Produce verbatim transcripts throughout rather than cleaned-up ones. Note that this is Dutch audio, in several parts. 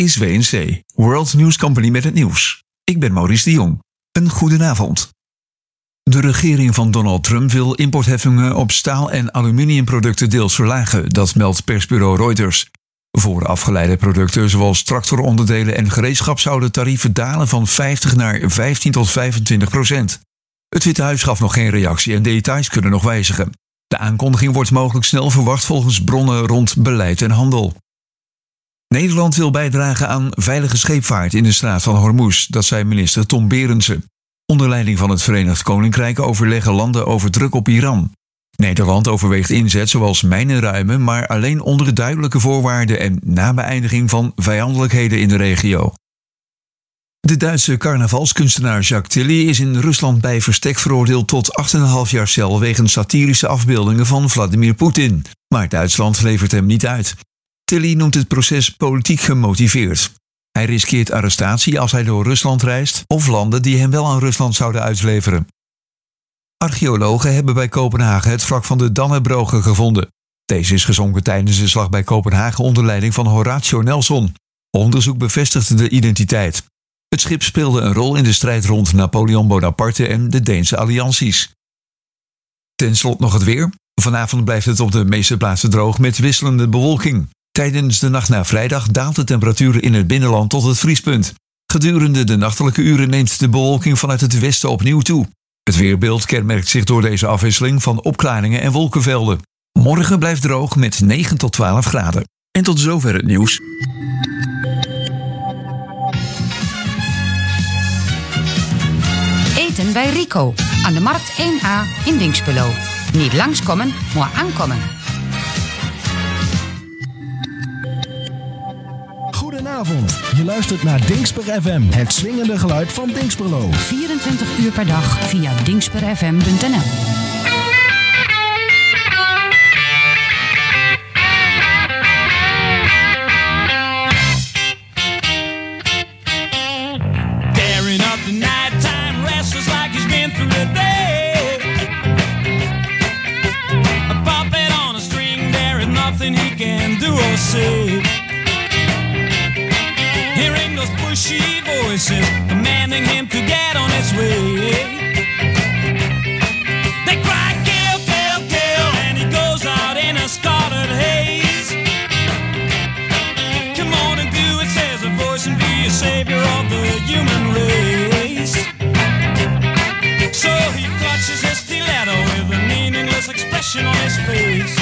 is W N C, World News Company met het nieuws. Ik ben Maurice de Jong. Een goedenavond. De regering van Donald Trump wil importheffingen op staal- en aluminiumproducten deels verlagen, dat meldt persbureau Reuters. Voor afgeleide producten zoals tractoronderdelen en gereedschap zouden tarieven dalen van vijftig naar vijftien tot vijfentwintig procent. Het Witte Huis gaf nog geen reactie en details kunnen nog wijzigen. De aankondiging wordt mogelijk snel verwacht volgens bronnen rond beleid en handel. Nederland wil bijdragen aan veilige scheepvaart in de straat van Hormuz, dat zei minister Tom Berendsen. Onder leiding van het Verenigd Koninkrijk overleggen landen over druk op Iran. Nederland overweegt inzet zoals mijnenruimen, maar alleen onder duidelijke voorwaarden en na beëindiging van vijandelijkheden in de regio. De Duitse carnavalskunstenaar Jacques Tilly is in Rusland bij verstek veroordeeld tot acht komma vijf jaar cel wegens satirische afbeeldingen van Vladimir Poetin. Maar Duitsland levert hem niet uit. Tilly noemt het proces politiek gemotiveerd. Hij riskeert arrestatie als hij door Rusland reist of landen die hem wel aan Rusland zouden uitleveren. Archeologen hebben bij Kopenhagen het wrak van de Dannebroge gevonden. Deze is gezonken tijdens de slag bij Kopenhagen onder leiding van Horatio Nelson. Onderzoek bevestigde de identiteit. Het schip speelde een rol in de strijd rond Napoleon Bonaparte en de Deense allianties. Ten slotte nog het weer. Vanavond blijft het op de meeste plaatsen droog met wisselende bewolking. Tijdens de nacht naar vrijdag daalt de temperatuur in het binnenland tot het vriespunt. Gedurende de nachtelijke uren neemt de bewolking vanuit het westen opnieuw toe. Het weerbeeld kenmerkt zich door deze afwisseling van opklaringen en wolkenvelden. Morgen blijft droog met negen tot twaalf graden. En tot zover het nieuws. Eten bij Rico aan de Markt één A in Dinxperlo. Niet langskomen, maar aankomen. Goedenavond, je luistert naar Dinxper F M, het swingende geluid van Dinxperlo. vierentwintig uur per dag via dinxper f m punt n l. Tearing up the nighttime, restless like he's been through the day. A puppet on a string, there is nothing he can do or say. Hearing those pushy voices commanding him to get on his way. They cry, kill, kill, kill, and he goes out in a scarlet haze. Come on and do it, says a voice, and be a savior of the human race. So he clutches his stiletto with a meaningless expression on his face.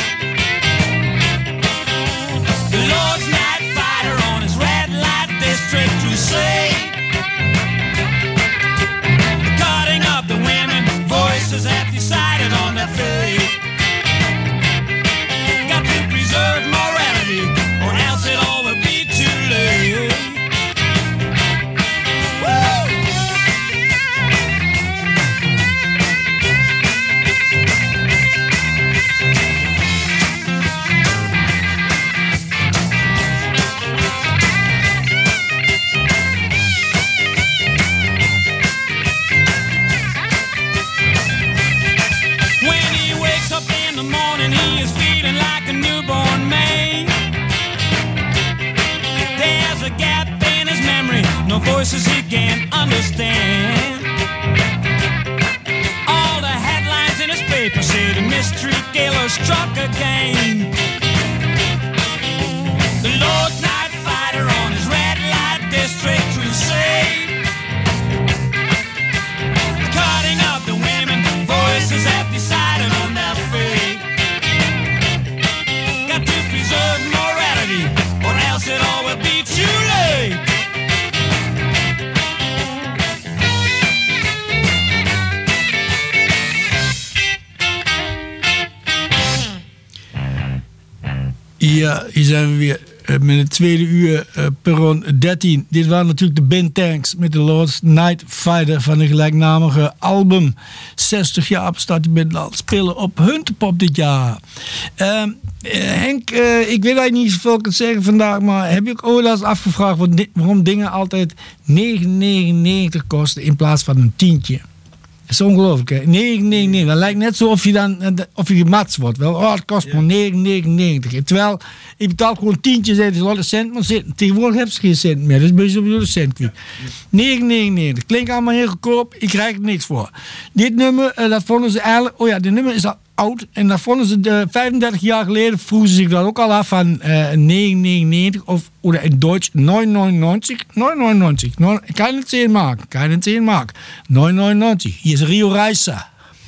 The Lord's night fighter on his red light district crusade, cutting up the women, voices have decided on their fate. Got to preserve morality, or else it all will be too late. Woo! No voices he can't understand. All the headlines in his paper say the mystery killer struck again. The Lord's night fighter on his red light district crusade, cutting up the women, voices have decided on their fate. Got to preserve morality, or else it all will be too late. Ja, hier zijn we weer met het tweede uur, uh, perron dertien. Dit waren natuurlijk de Ben Tanks met de Lord's Night Fighter van de gelijknamige album. zestig jaar bestaat die band al spelen op Huntepop dit jaar. Uh, uh, Henk, uh, ik weet eigenlijk niet zoveel te zeggen vandaag, maar heb je ook ooit eens afgevraagd waarom dingen altijd negen negenennegentig kosten in plaats van een tientje? Dat is ongelooflijk, hè? negen negenennegentig. Dat lijkt net zo of je dan of je gematst wordt. Wel, oh, het kost maar negen negenennegentig. Terwijl, je betaalt gewoon tientjes en ze laten cent maar zitten. Tegenwoordig hebben ze geen cent meer. Dus ben je sowieso de cent kwijt. negen negenennegentig. Klinkt allemaal heel goedkoop. Ik krijg er niks voor. Dit nummer, uh, dat vonden ze eigenlijk... Oh ja, dit nummer is al oud. En dat vonden ze de vijfendertig jaar geleden. Vroegen ze zich dat ook al af van uh, negen negenennegentig. Of, oder in Deutsch neun neunundneunzig. neun neunundneunzig. Keine zehn Mark. Keine zehn Mark. neun neunundneunzig. Hier is Rio Reiser.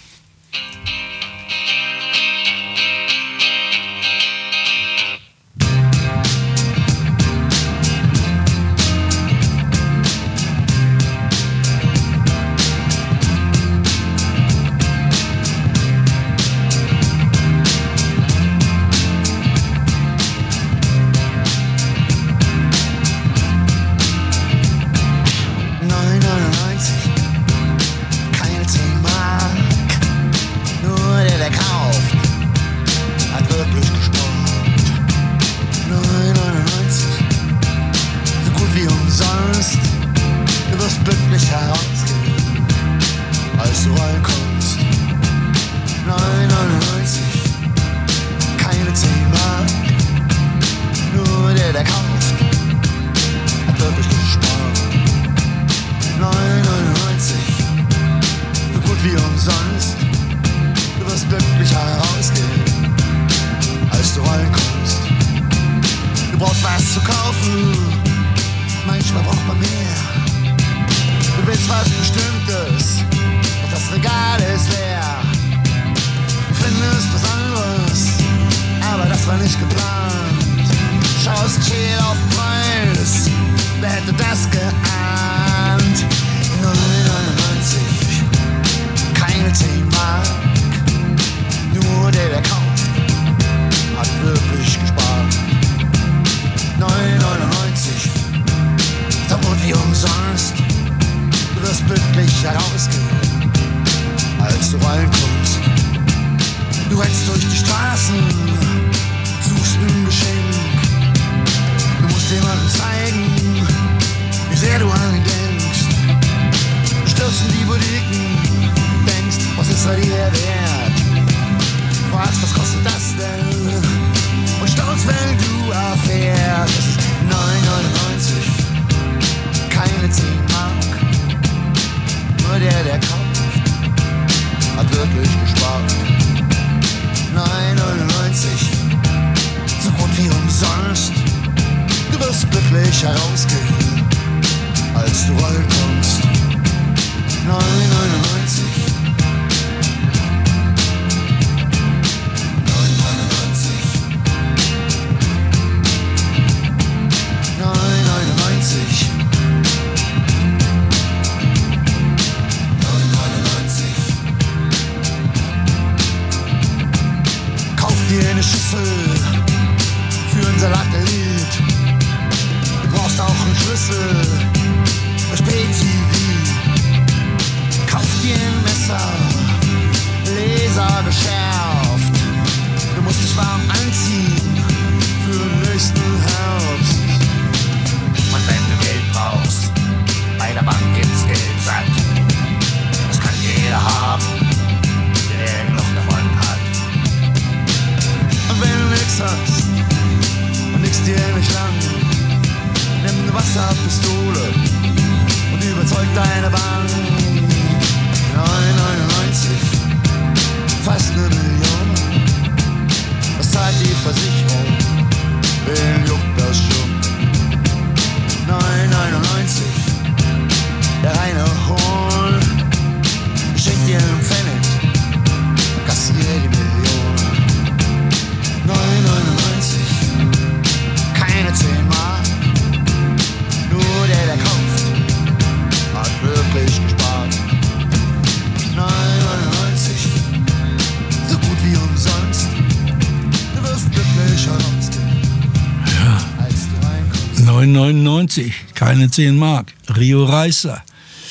neun neunundneunzig, keine zehn Mark. Rio Reiser.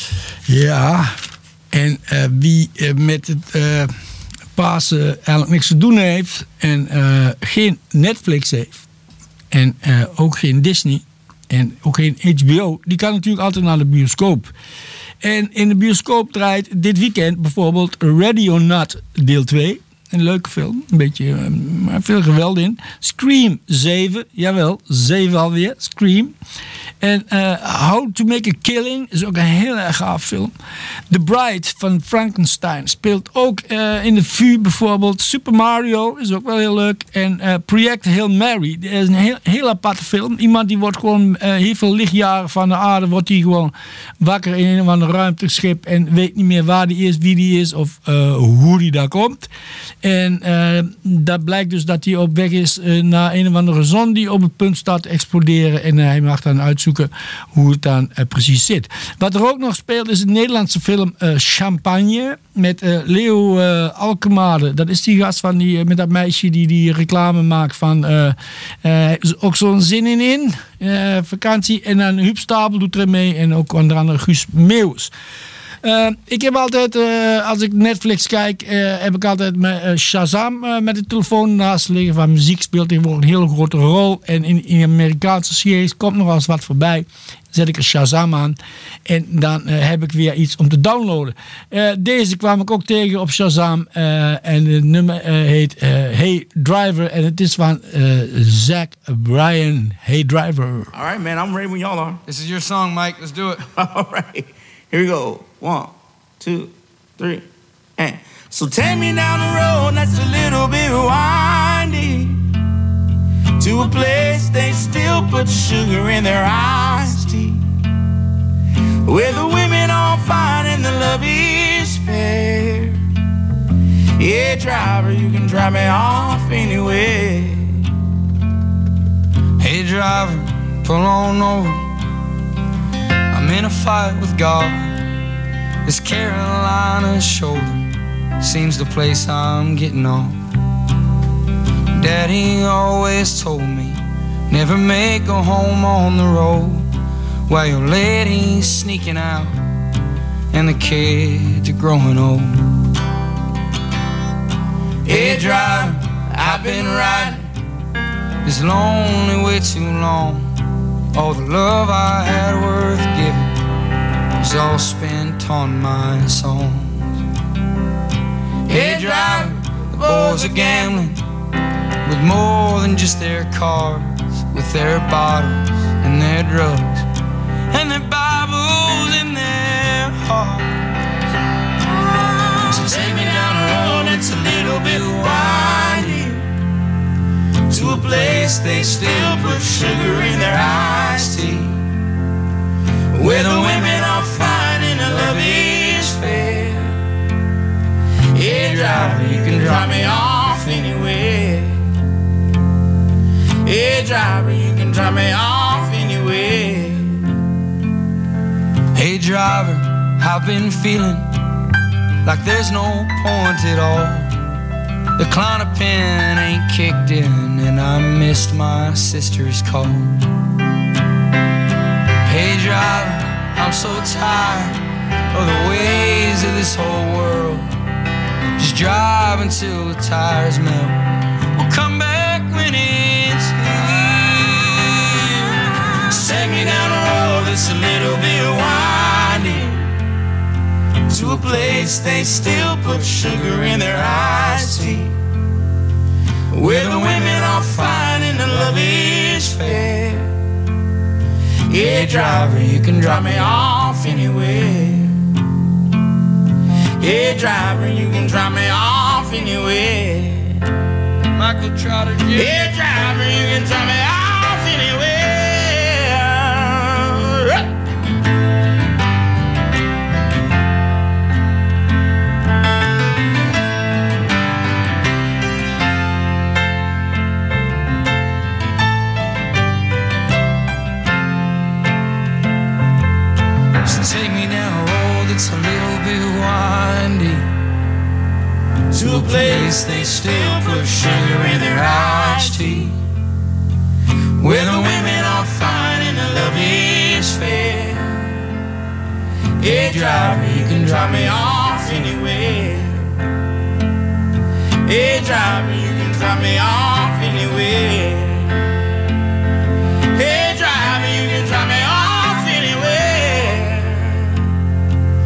Ja, en uh, wie uh, met het uh, Pasen eigenlijk niks te doen heeft en uh, geen Netflix heeft en uh, ook geen Disney en ook geen H B O, die kan natuurlijk altijd naar de bioscoop. En in de bioscoop draait dit weekend bijvoorbeeld Ready or Not deel twee. Een leuke film, een beetje, uh, maar veel geweld in. Scream zeven, jawel, zeven alweer, Scream. En uh, How to Make a Killing is ook een heel erg gaaf film. The Bride van Frankenstein speelt ook uh, in de V U bijvoorbeeld. Super Mario is ook wel heel leuk. En uh, Project Hail Mary, dat is een heel, heel aparte film. Iemand die wordt gewoon uh, heel veel lichtjaren van de aarde, wordt die gewoon wakker in een of ander ruimteschip en weet niet meer waar die is, wie die is of uh, hoe die daar komt. En uh, dat blijkt dus dat hij op weg is uh, naar een of andere zon die op het punt staat te exploderen. En uh, hij mag dan uitzoeken hoe het dan uh, precies zit. Wat er ook nog speelt is een Nederlandse film uh, Champagne met uh, Leo uh, Alkemade. Dat is die gast van die, uh, met dat meisje die die reclame maakt van uh, uh, ook zo'n zin in in uh, vakantie. En dan Huub Stapel doet er mee en ook onder andere Guus Meeuwis. Uh, ik heb altijd, uh, als ik Netflix kijk, uh, heb ik altijd mijn uh, Shazam uh, met de telefoon naast liggen. Van muziek speelt tegenwoordig een hele grote rol. En in, in Amerikaanse series komt nog wel eens wat voorbij. Dan zet ik een Shazam aan en dan uh, heb ik weer iets om te downloaden. Uh, deze kwam ik ook tegen op Shazam uh, en het nummer uh, heet uh, Hey Driver en het is van uh, Zach Bryan. Hey Driver. All right, man, I'm ready when y'all are. This is your song, Mike. Let's do it. All right, here we go. One, two, three, and so take me down the road that's a little bit windy to a place they still put sugar in their iced tea, where the women are fine and the love is fair. Yeah, driver, you can drive me off anywhere. Hey, driver, pull on over. I'm in a fight with God. This Carolina shoulder seems the place I'm getting off. Daddy always told me never make a home on the road while your lady's sneaking out and the kids are growing old. Hey driver, I've been riding this lonely way too long. All the love I had worth giving was all spent on my songs. Hey driver, the boys are gambling with more than just their cars, with their bottles and their drugs and their Bibles in their hearts. So take me down a road that's a little bit windy to a place they still put sugar in their iced tea, where the women are fine and the love is fair. Yeah, driver, you can drop me off anywhere. Yeah, driver, you can drop me off anywhere. Hey, driver, I've been feeling like there's no point at all. The Klonopin ain't kicked in and I missed my sister's call. Hey driver, I'm so tired of the ways of this whole world. Just drive until the tires melt. We'll come back when it's here. So take me down a road that's a little bit windy to a place they still put sugar in their iced tea, where the women are fine and the love is fair. Yeah, driver, you can drop me off anywhere. Yeah, driver, you can drop me off anywhere. Michael Trotter, yeah. Yeah, driver, you can drop me off anywhere. Take me down a road that's a little bit windy to a place they still put sugar in their iced tea, where the women are fine and the love is fair. Yeah, driver, you can drop me off anywhere. Yeah, driver, you can drop me off anywhere. Yeah, driver, you can drop me off anywhere.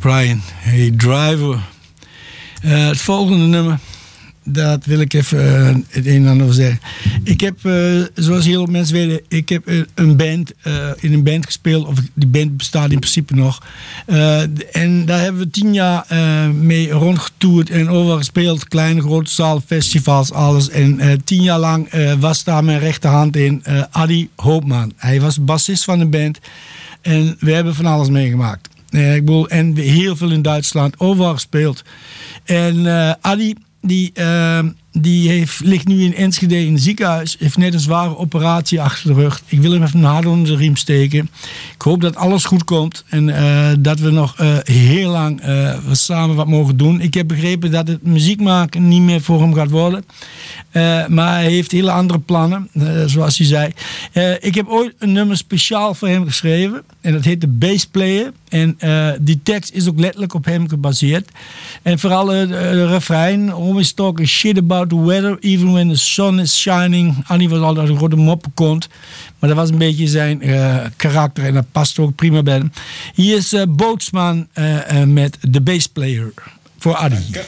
Brian, hey driver. Uh, het volgende nummer, dat wil ik even uh, het een en ander over zeggen. Ik heb, uh, zoals heel veel mensen weten, ik heb uh, een band, uh, in een band gespeeld. Of die band bestaat in principe nog. Uh, en daar hebben we tien jaar uh, mee rondgetoerd en overal gespeeld. Kleine, grote zaal, festivals, alles. En uh, tien jaar lang uh, was daar mijn rechterhand in, uh, Adi Hoopman. Hij was bassist van de band. En we hebben van alles meegemaakt. Uh, ik bedoel, en heel veel in Duitsland, overal gespeeld. En uh, Adi, die, uh, die heeft, ligt nu in Enschede in het ziekenhuis. Heeft net een zware operatie achter de rug. Ik wil hem even een hart onder de riem steken. Ik hoop dat alles goed komt. En uh, dat we nog uh, heel lang uh, samen wat mogen doen. Ik heb begrepen dat het muziek maken niet meer voor hem gaat worden. Uh, maar hij heeft hele andere plannen, uh, zoals hij zei. Uh, ik heb ooit een nummer speciaal voor hem geschreven. En dat heet de Bass Player. En uh, die tekst is ook letterlijk op hem gebaseerd. En vooral uh, de, de refrein. Always talking shit about the weather, even when the sun is shining. Annie was altijd een grote moppenkont. Maar dat was een beetje zijn uh, karakter. En dat past ook prima bij hem. Hier is uh, Bootsman uh, uh, met de Bass Player. Voor Adi. Okay.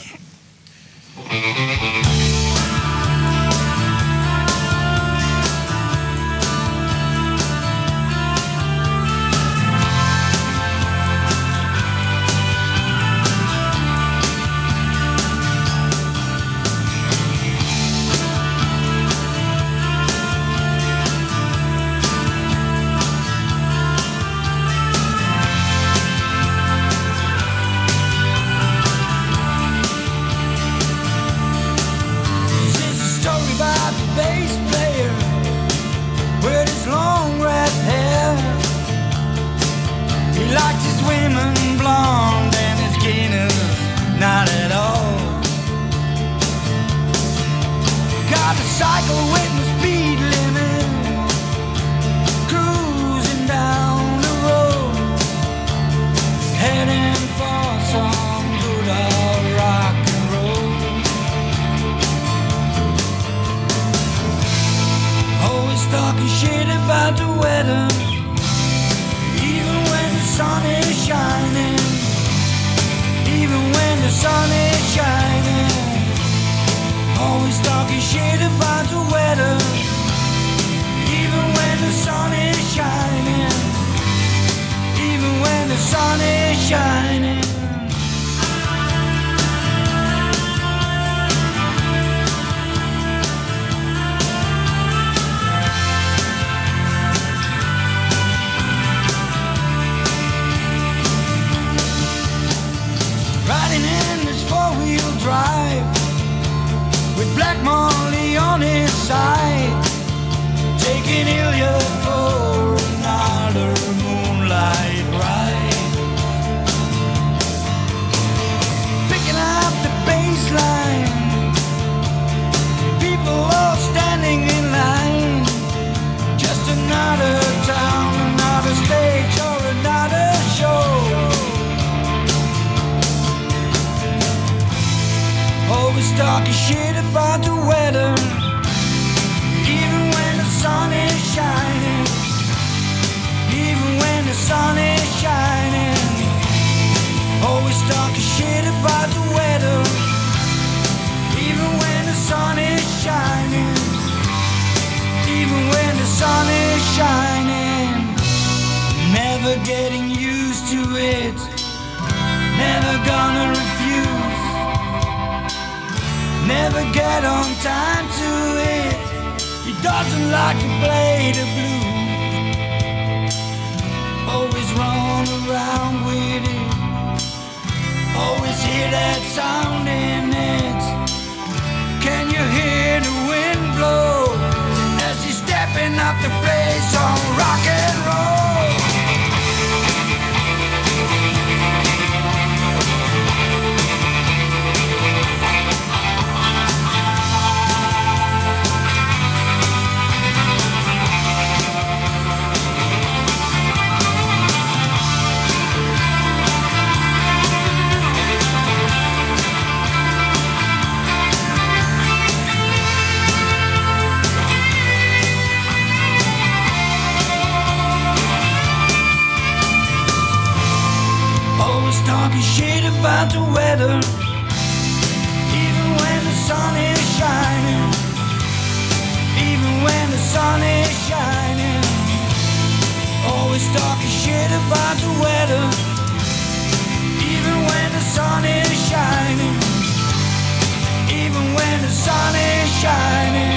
Talking shit about the weather, even when the sun is shining, even when the sun is shining. Always talking shit about the weather, even when the sun is shining, even when the sun is shining. Never getting used to it, never gonna refuse. Never get on time to it. He doesn't like to play the blues. Always run around with it. Always hear that sound in it. Can you hear the wind blow as he's stepping up the place on rock and roll? about the weather, even when the sun is shining, even when the sun is shining. Always talking shit about the weather, even when the sun is shining, even when the sun is shining.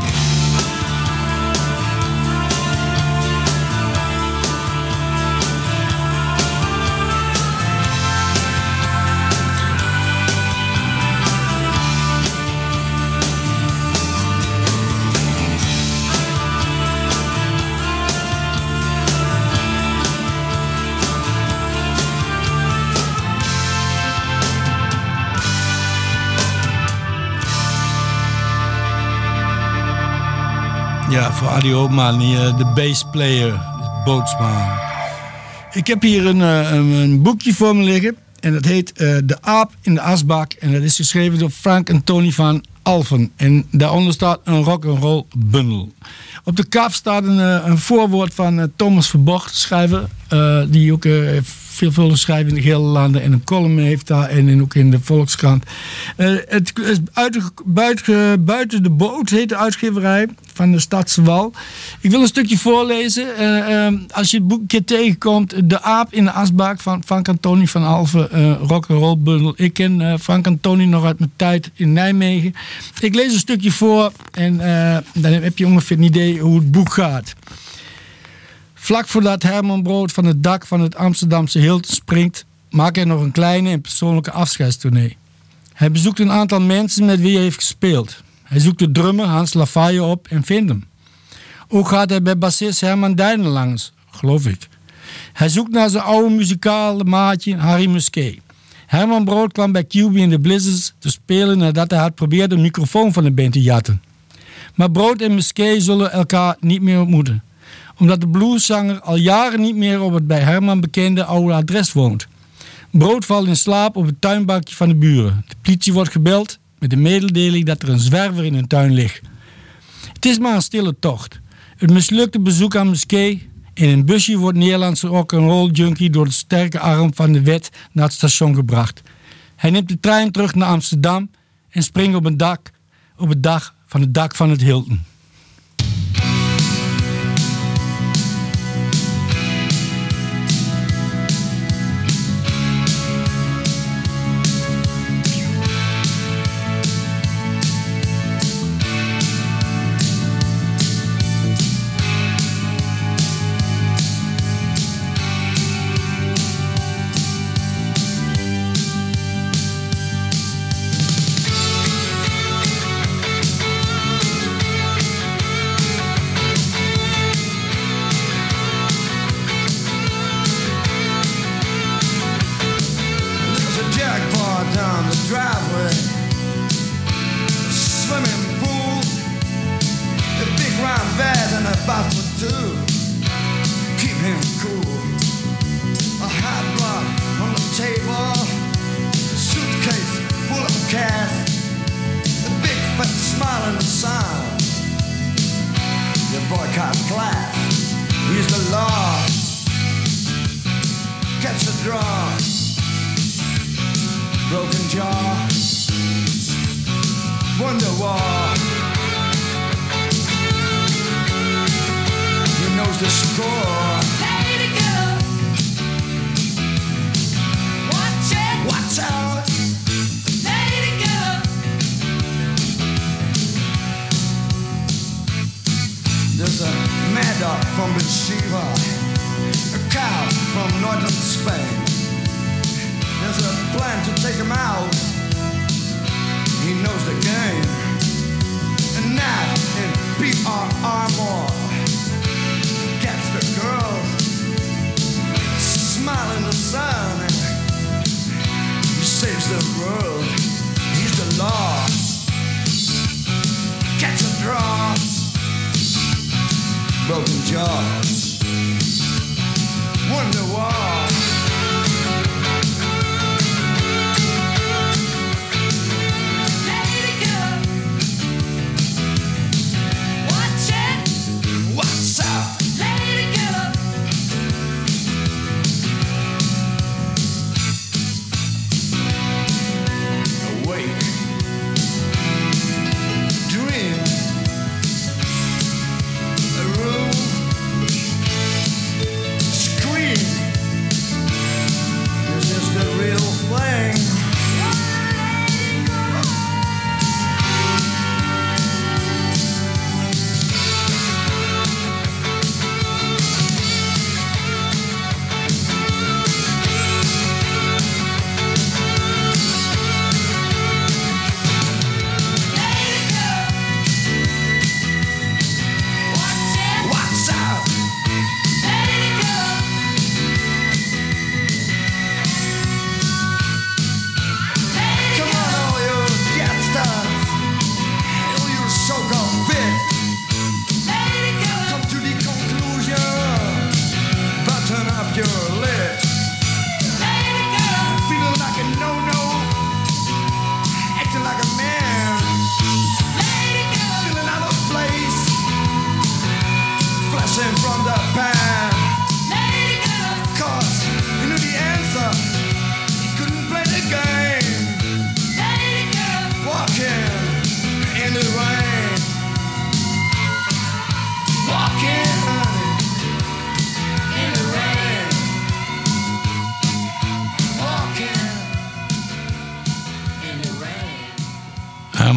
Ja, voor Adi Hoopman, hier, de bassplayer, Bootsman. Ik heb hier een, een, een boekje voor me liggen. En dat heet uh, De Aap in de Asbak. En dat is geschreven door Frank en Tony van Alphen. En daaronder staat een rock'n'roll bundel. Op de kaft staat een, een voorwoord van uh, Thomas Verbocht, schrijver. Uh, die ook uh, veelvuldig schrijft in de gele landen. En een column heeft daar. En ook in de Volkskrant. Uh, het is buiten, buiten, buiten de boot, heet de uitgeverij van de Stadse Wal. Ik wil een stukje voorlezen. Uh, uh, als je het boek een keer tegenkomt. De Aap in de Asbak van Frank en Tony van Alphen. Uh, rock'n'roll bundel. Ik ken uh, Frank en Tony nog uit mijn tijd in Nijmegen. Ik lees een stukje voor. En uh, dan heb je ongeveer een idee hoe het boek gaat. Vlak voordat Herman Brood van het dak van het Amsterdamse Hilton springt, maakt hij nog een kleine en persoonlijke afscheidstournee. Hij bezoekt een aantal mensen met wie hij heeft gespeeld. Hij zoekt de drummer Hans Lafaye op en vindt hem. Ook gaat hij bij bassist Herman Dijnen langs, geloof ik. Hij zoekt naar zijn oude muzikale maatje Harry Musquet. Herman Brood kwam bij Q B in de Blizzards te spelen nadat hij had probeerd een microfoon van de band te jatten. Maar Brood en Musquet zullen elkaar niet meer ontmoeten, omdat de blueszanger al jaren niet meer op het bij Herman bekende oude adres woont. Brood valt in slaap op het tuinbankje van de buren. De politie wordt gebeld met de mededeling dat er een zwerver in hun tuin ligt. Het is maar een stille tocht. Het mislukte bezoek aan Musquet. In een busje wordt Nederlandse rock'n'roll junkie door de sterke arm van de wet naar het station gebracht. Hij neemt de trein terug naar Amsterdam en springt op een dak, op het dak van het dak van het Hilton.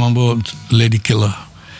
aan boord Lady Killer.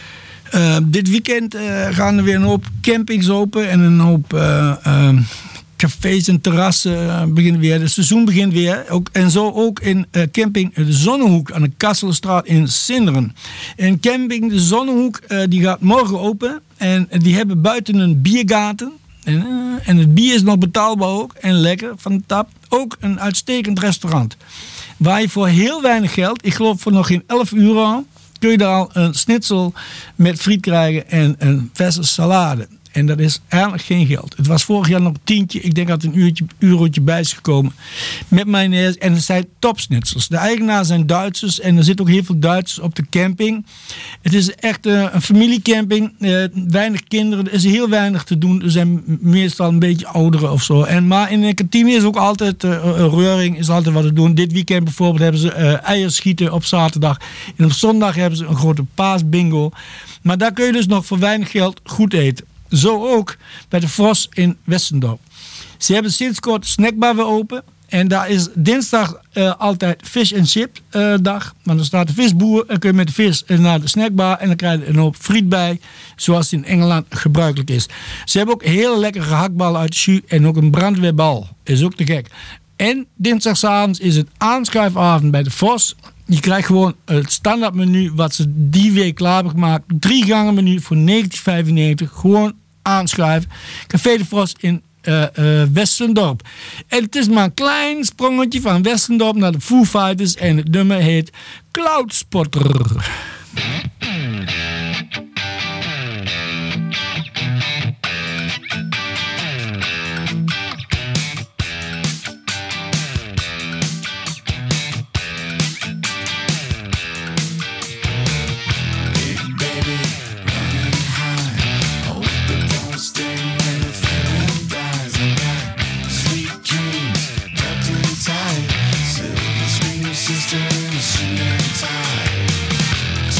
Uh, dit weekend uh, gaan er weer een hoop campings open en een hoop uh, uh, cafés en terrassen uh, beginnen weer. Het seizoen begint weer. Ook, en zo ook in uh, camping De Zonnehoek aan de Kasselenstraat in Sinderen. En camping De Zonnehoek uh, die gaat morgen open en uh, die hebben buiten een biergaten. En, uh, en het bier is nog betaalbaar ook en lekker van de tap. Ook een uitstekend restaurant. Waar je voor heel weinig geld, ik geloof voor nog geen elf euro, kun je daar al een schnitzel met friet krijgen en een verse salade. En dat is eigenlijk geen geld. Het was vorig jaar nog een tientje. Ik denk dat er een uurtje, eurotje bij is gekomen. Met mayonaise. En het zijn topschnitzels. De eigenaar zijn Duitsers. En er zitten ook heel veel Duitsers op de camping. Het is echt uh, een familiecamping. Uh, weinig kinderen. Er is heel weinig te doen. Er zijn meestal een beetje ouderen of zo. En, maar in de kantine is ook altijd uh, een reuring. Is altijd wat te doen. Dit weekend bijvoorbeeld hebben ze uh, eierschieten op zaterdag. En op zondag hebben ze een grote paasbingo. Maar daar kun je dus nog voor weinig geld goed eten. Zo ook bij de Vos in Westendorp. Ze hebben sinds kort snackbar weer open. En daar is dinsdag uh, altijd fish and chip uh, dag. Want dan staat de visboer en kun je met de vis naar de snackbar. En dan krijg je een hoop friet bij. Zoals in Engeland gebruikelijk is. Ze hebben ook hele lekkere gehaktballen uit de jus. En ook een brandweerbal. Is ook te gek. En dinsdagsavonds is het aanschuifavond bij de Vos. Je krijgt gewoon het standaardmenu wat ze die week klaar hebben gemaakt. Drie gangen menu voor negentien vijfennegentig. Gewoon aanschuiven. Café de Vos in uh, uh, Westendorp. En het is maar een klein sprongetje van Westendorp naar de Foo Fighters. En het nummer heet Cloudspotter. Sister in a suit and tie.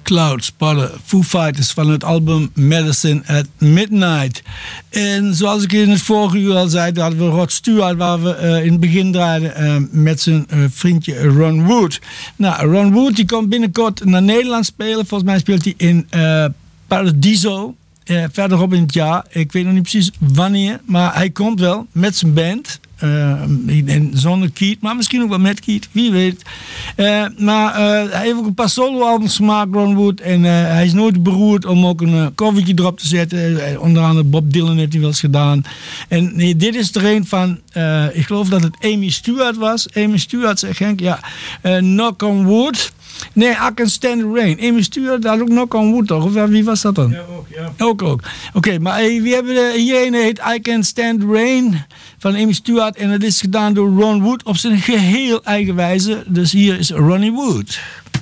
Clouds, padden Foo Fighters van het album Medicine at Midnight. En zoals ik in het vorige uur al zei, hadden we Rod Stewart, waar we uh, in het begin draaiden uh, met zijn uh, vriendje Ron Wood. Nou, Ron Wood die komt binnenkort naar Nederland spelen. Volgens mij speelt hij in uh, Paradiso. Uh, verderop in het jaar. Ik weet nog niet precies wanneer, maar hij komt wel met zijn band. Uh, en zonder Keith, maar misschien ook wel met Keith, wie weet. Uh, maar uh, hij heeft ook een paar solo-albums gemaakt, Ron Wood. En uh, hij is nooit beroerd om ook een uh, covertje erop te zetten. Uh, onder andere Bob Dylan heeft hij wel eens gedaan. En nee, dit is er een van, uh, ik geloof dat het Amy Stewart was. Amy Stewart, zegt Henk, ja. Uh, Knock on Wood. Nee, I Can Stand the Rain. Amy Stewart, dat had ook Knock on Wood, toch? Of wie was dat dan? Ja, ook, ja. Ook, ook. Oké, okay, maar hey, wie hebben we hier een heet I Can Stand the Rain van Amy Stewart. En dat is gedaan door Ron Wood op zijn geheel eigen wijze. Dus hier is Ronnie Wood.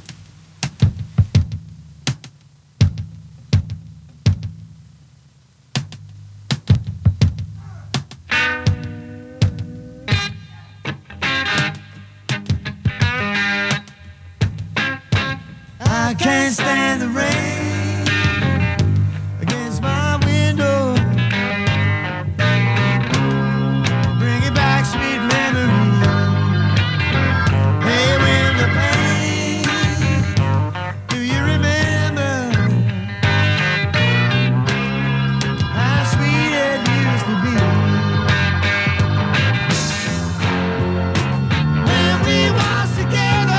I can't stand the rain against my window. Bring it back, sweet memory. Hey, when the pain, do you remember how sweet it used to be? When we was together.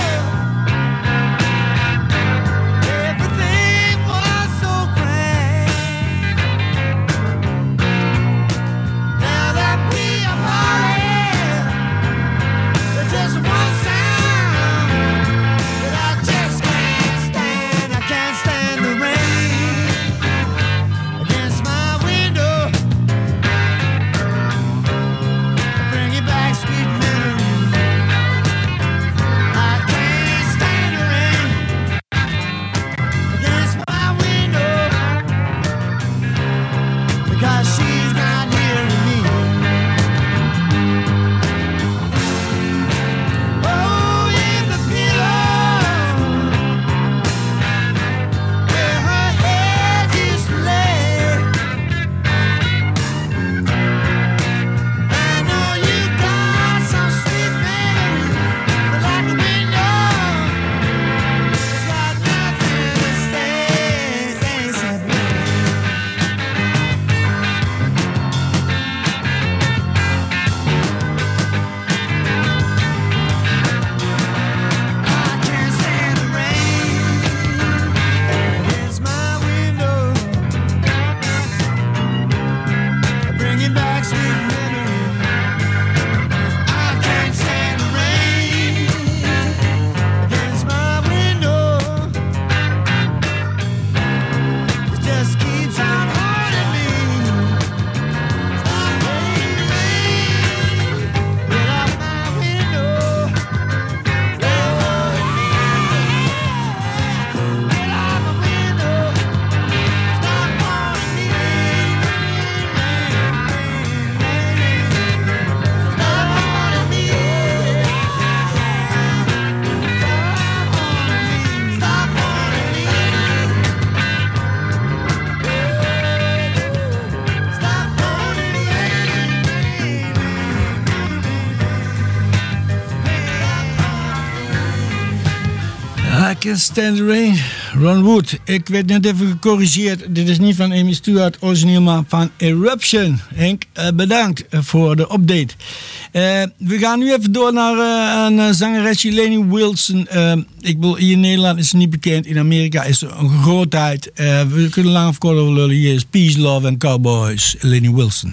I Can Stand the Rain, Ron Wood. Ik werd net even gecorrigeerd. Dit is niet van Amy Stewart origineel, maar van Eruption. Henk, uh, bedankt voor de update. Uh, we gaan nu even door naar uh, een zangeresje, Lainey Wilson. Uh, ik bedoel, hier in Nederland is ze niet bekend. In Amerika is ze een grootheid. Uh, we kunnen lang of kort over lullen. Hier is Peace, Love and Cowboys, Lainey Wilson.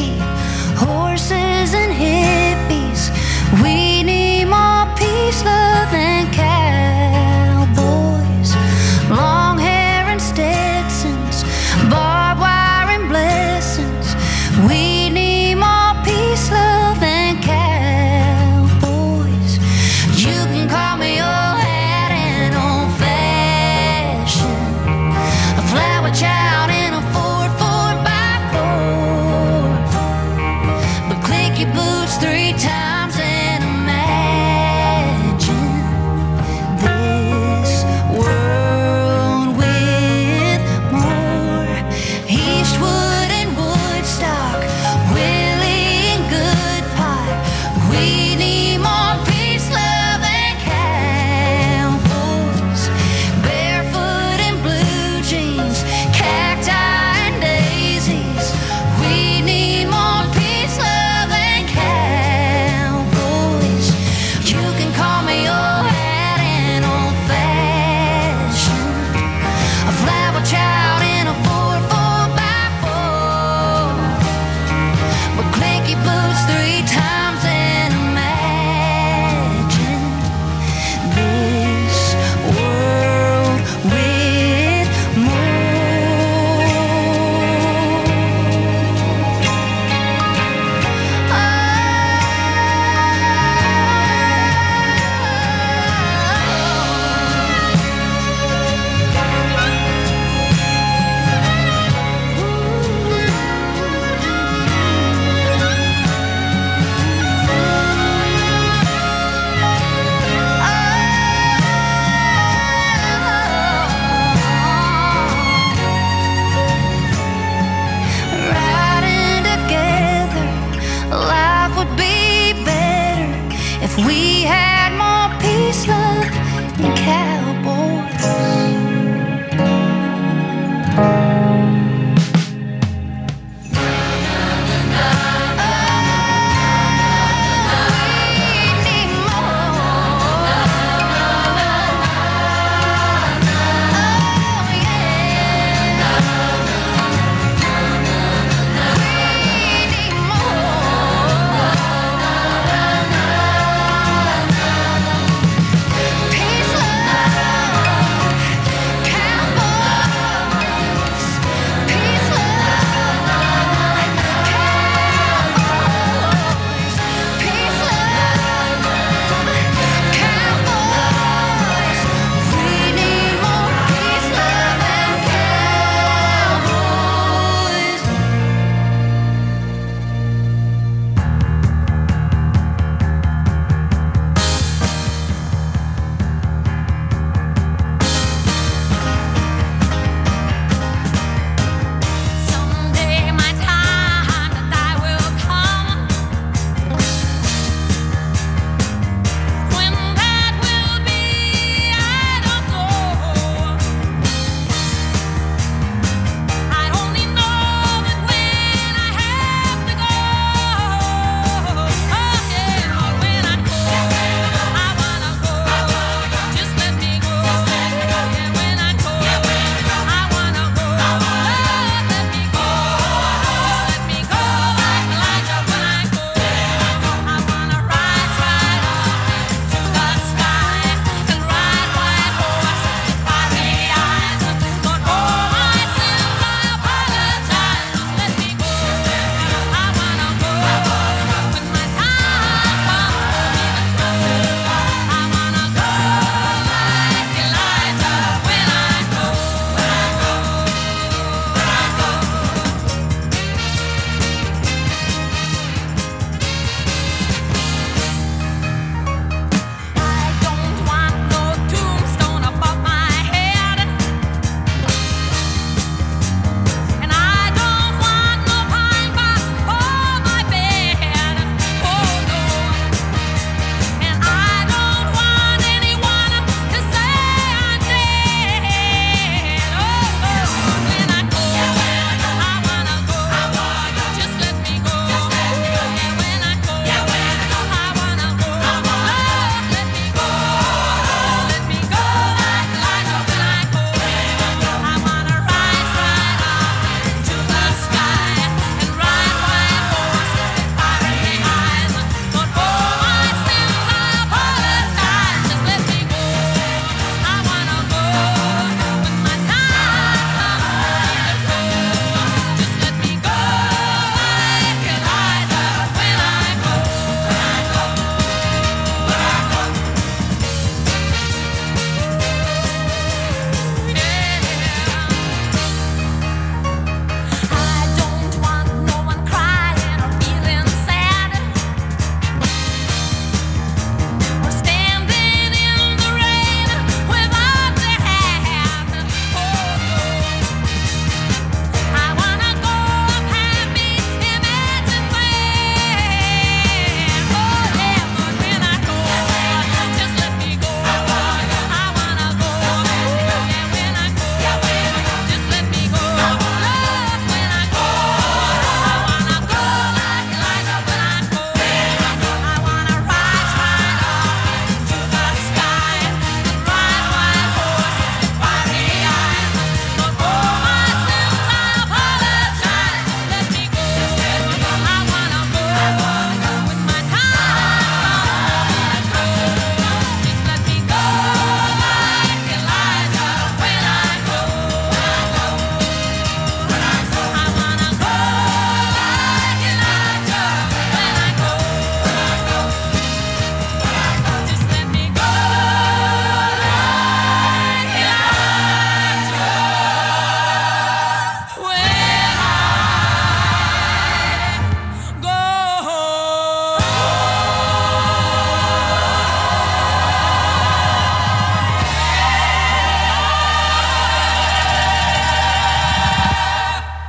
Horses and hippies, we need more peace, love.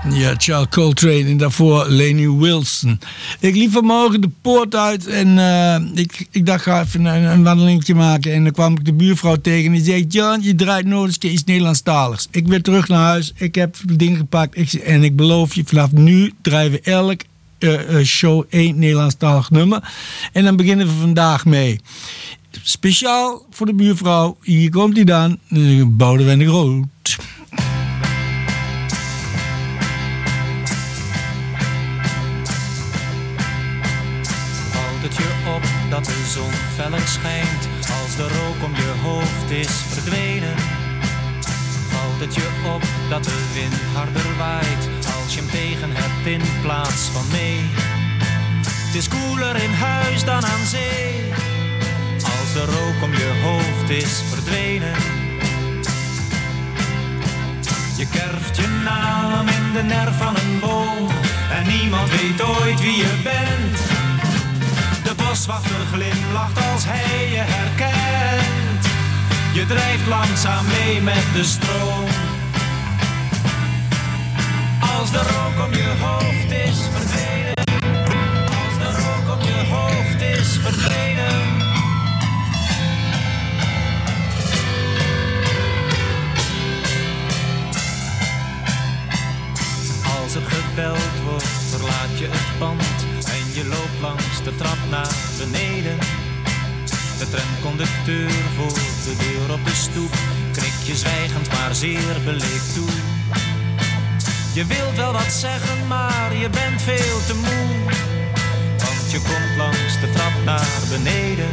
Ja, Charles Coltrane en daarvoor Lainey Wilson. Ik liep vanmorgen de poort uit en uh, ik, ik dacht, ga even een, een wandelingetje maken. En dan kwam ik de buurvrouw tegen en die zei, John, je draait nooit eens keer iets Nederlandstaligs. Ik ben terug naar huis, ik heb het ding gepakt ik, en ik beloof je, vanaf nu draaien we elk uh, uh, show één Nederlandstalig nummer. En dan beginnen we vandaag mee. Speciaal voor de buurvrouw, hier komt hij dan, uh, Boudewijn de Groot. Dat de zon feller schijnt, als de rook om je hoofd is verdwenen. Valt het je op dat de wind harder waait, als je hem tegen hebt in plaats van mee. Het is koeler in huis dan aan zee, als de rook om je hoofd is verdwenen. Je kerft je naam in de nerf van een boom, en niemand weet ooit wie je bent. De boswachter glimlacht als hij je herkent. Je drijft langzaam mee met de stroom. Als de rook om je hoofd is verdwenen. Als de rook om je hoofd is verdwenen. Als er gebeld wordt, verlaat je het pand. Je loopt langs de trap naar beneden. De tramconducteur voor de deur op de stoep knikt je zwijgend maar zeer beleefd toe. Je wilt wel wat zeggen, maar je bent veel te moe. Want je komt langs de trap naar beneden.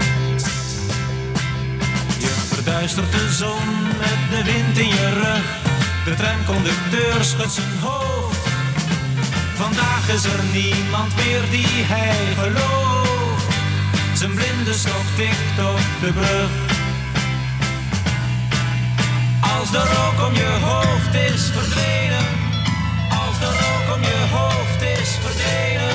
Je verduistert de zon met de wind in je rug. De tramconducteur schudt zijn hoofd. Vandaag is er niemand meer die hij gelooft. Zijn blinde stok tikt op de brug. Als de rook om je hoofd is verdwenen. Als de rook om je hoofd is verdwenen.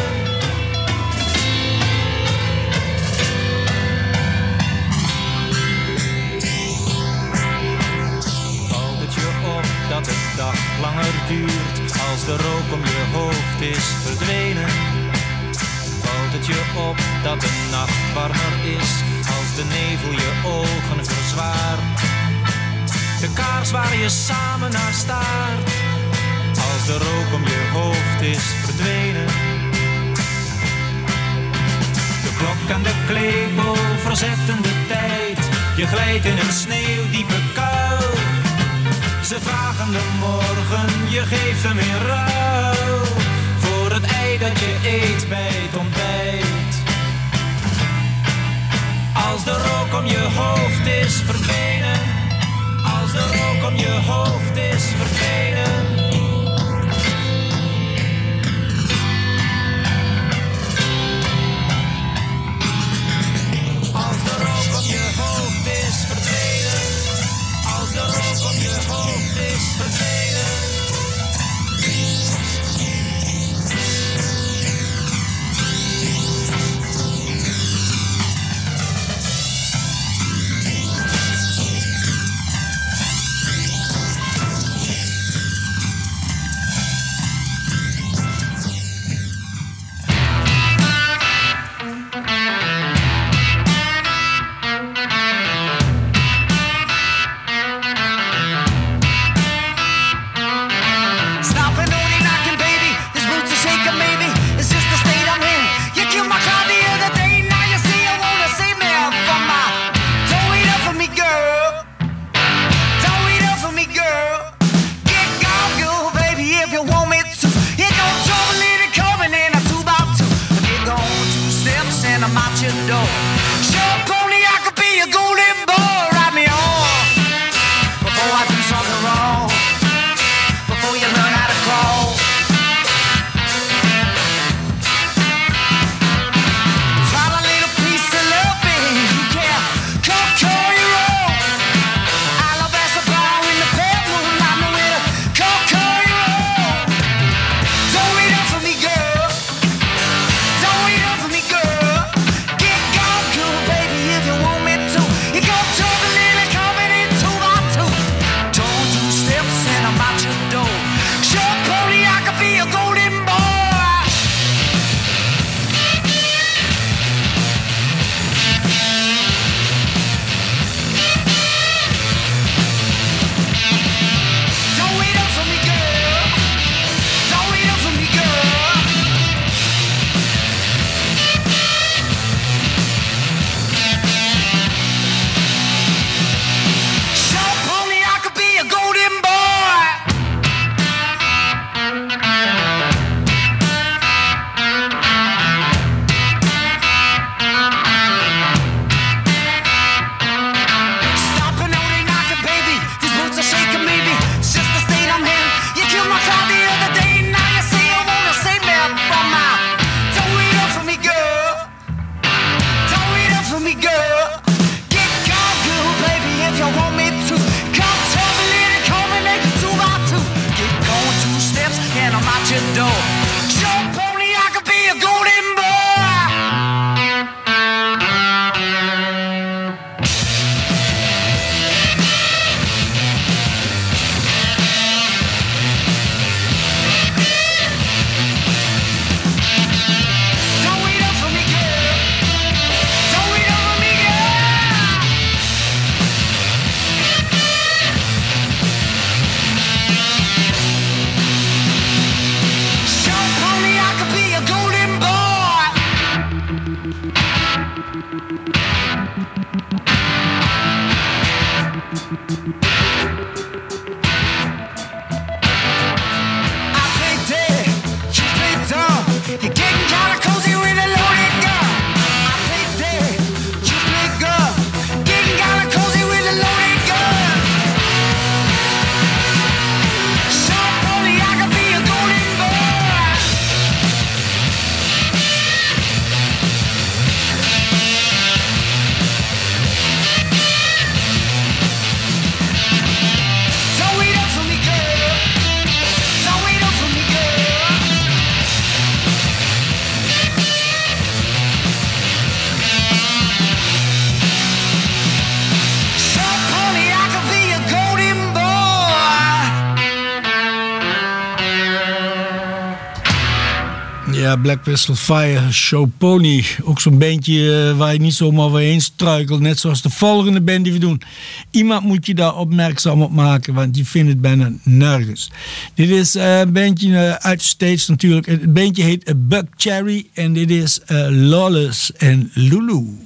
Valt het je op dat de dag langer duurt, als de rook om je hoofd is verdwenen? Valt het je op dat de nacht warmer is, als de nevel je ogen verzwaart? De kaars waar je samen naar staart, als de rook om je hoofd is verdwenen? De klok en de klepel verzetten de tijd, je glijdt in een sneeuwdiepe kuil. Ze vragen de morgen, je geeft hem in ruil voor het ei dat je eet bij het ontbijt. Als de rook om je hoofd is verdwenen. Als de rook om je hoofd is verdwenen. Als de rook om je hoofd is verdwenen. Als de rook om je hoofd is verdwenen. Ja, Black Pistol Fire, Show Pony. Ook zo'n bandje uh, waar je niet zomaar overheen struikelt. Net zoals de volgende band die we doen. Iemand moet je daar opmerkzaam op maken, want je vindt het bijna nergens. Dit is uh, een bandje uh, uit de States natuurlijk. Het bandje heet uh, Buck Cherry en dit is uh, Lawless en Lulu.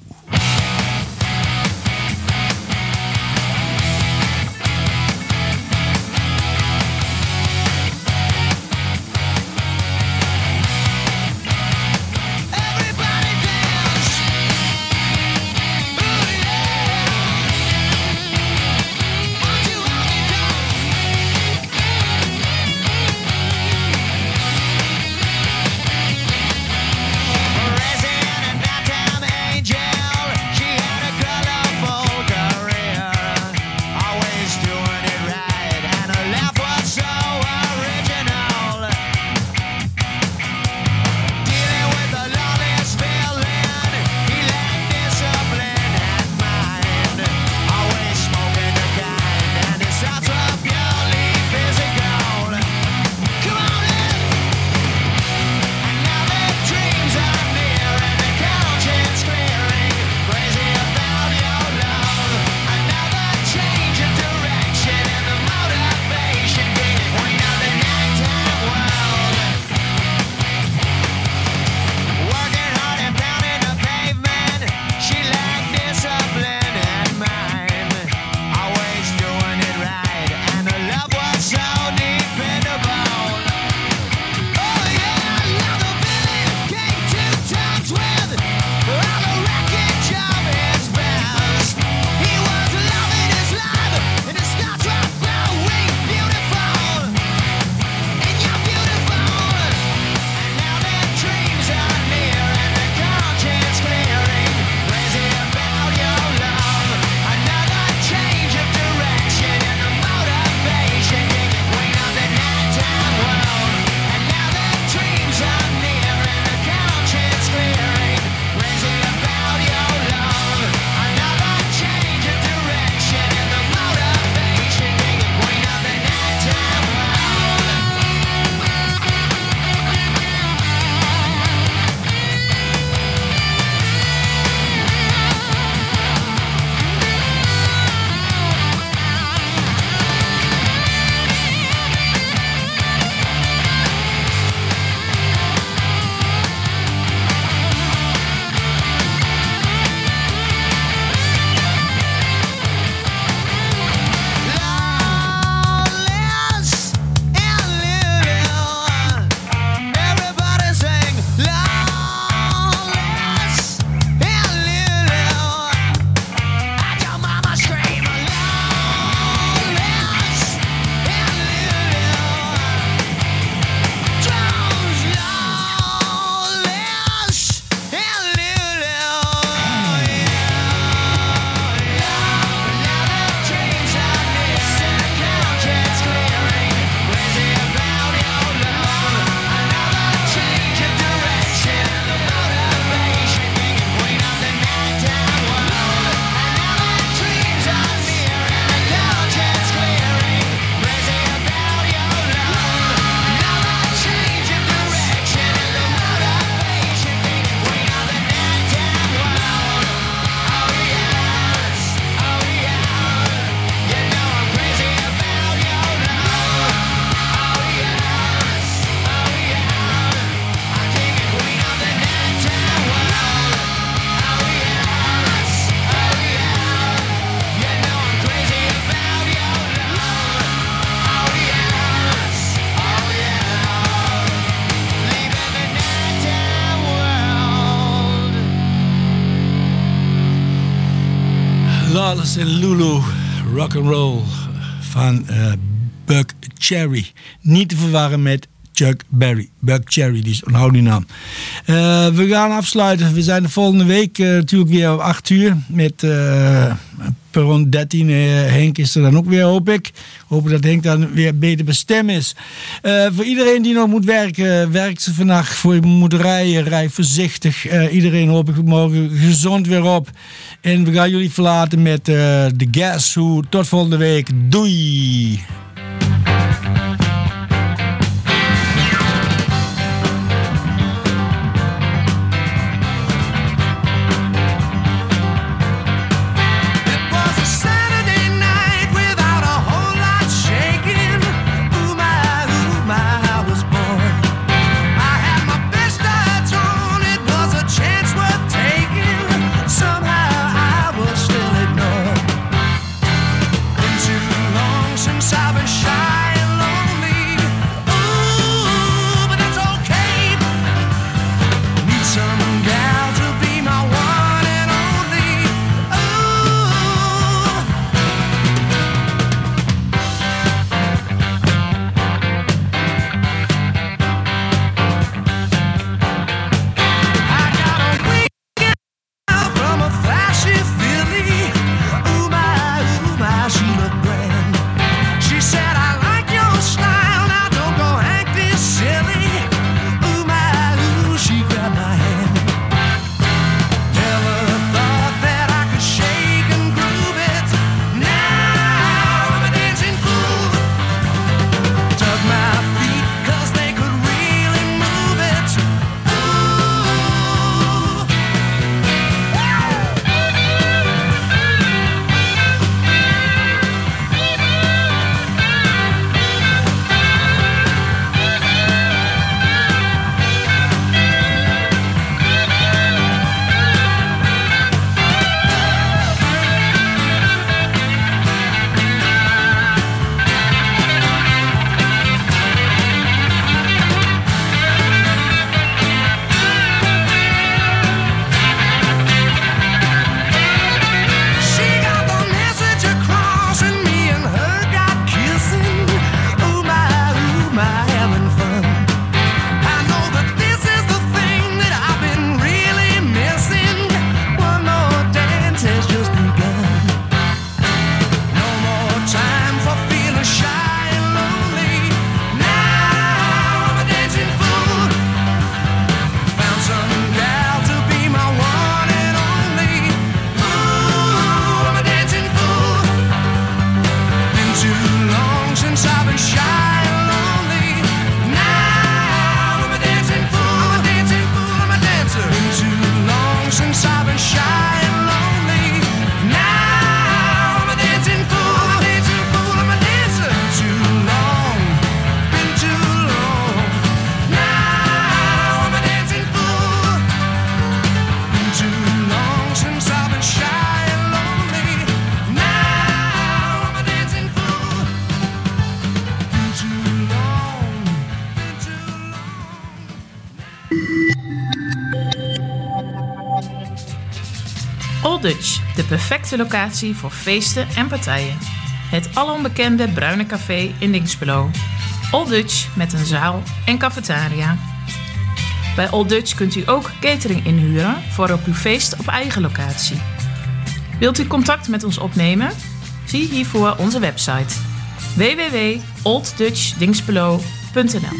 Lawless en Lulu, rock and roll van uh, Buck Cherry. Niet te verwarren met Chuck Berry. Buck Cherry, die is onthoud die naam. Uh, we gaan afsluiten. We zijn de volgende week uh, natuurlijk weer om acht uur met uh, perron dertien. Uh, Henk is er dan ook weer, hoop ik. Hopen dat Henk dan weer beter bestemd is. Uh, voor iedereen die nog moet werken, werkt ze vannacht. Voor je moet rijden, rij voorzichtig. Uh, iedereen hoop ik morgen gezond weer op. En we gaan jullie verlaten met uh, The Guess Who. Tot volgende week. Doei! Old Dutch, de perfecte locatie voor feesten en partijen. Het alombekende Bruine Café in Dinxperlo. Old Dutch met een zaal en cafetaria. Bij Old Dutch kunt u ook catering inhuren voor op uw feest op eigen locatie. Wilt u contact met ons opnemen? Zie hiervoor onze website w w w punt old dutch dinxperlo punt n l.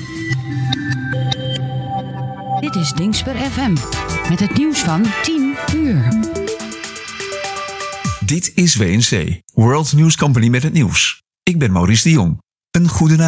Dit is Dingsper F M met het nieuws van tien uur. Dit is W N C, World News Company met het nieuws. Ik ben Maurice de Jong. Een goede